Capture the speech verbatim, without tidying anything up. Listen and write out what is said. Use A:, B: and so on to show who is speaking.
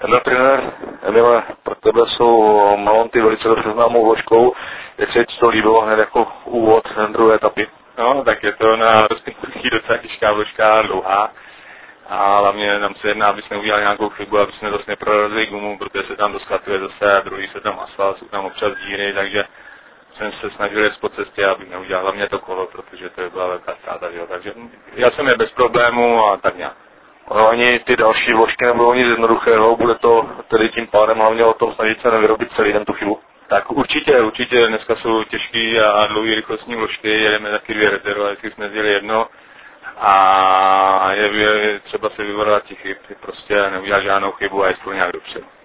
A: Emil trenér, Emile, pro tebe jsou Malonty velice dobře známou vložkou. Jak se ti to líbilo hned jako úvod druhé etapy?
B: No, tak je to na rozpětí docela těžká vložka, dlouhá. A hlavně nám se jedná, aby jsme udělali nějakou chybu, aby jsme zase neprorazili gumu, protože se tam doskatuje zase a druhý se tam asfalt, jsou tam občas díry, takže jsem se snažil jet po cestě, abych neudělal hlavně to kolo, protože to byla velká ztráta, jo. Takže já jsem je bez problému a tak nějak.
A: No, ani ty další vložky nebudou nic jednoduchého, bude to tedy tím pádem hlavně o tom snažit se nevyrobit celý den tu chybu.
B: Tak určitě, určitě, dneska jsou těžký a dlouhý rychlostní vložky, jedeme taky dvě rezervy, jestli jsme vzali jedno a je, je třeba se vyvarovat těch chyb, prostě neudělat žádnou chybu a je to nějak dopředu.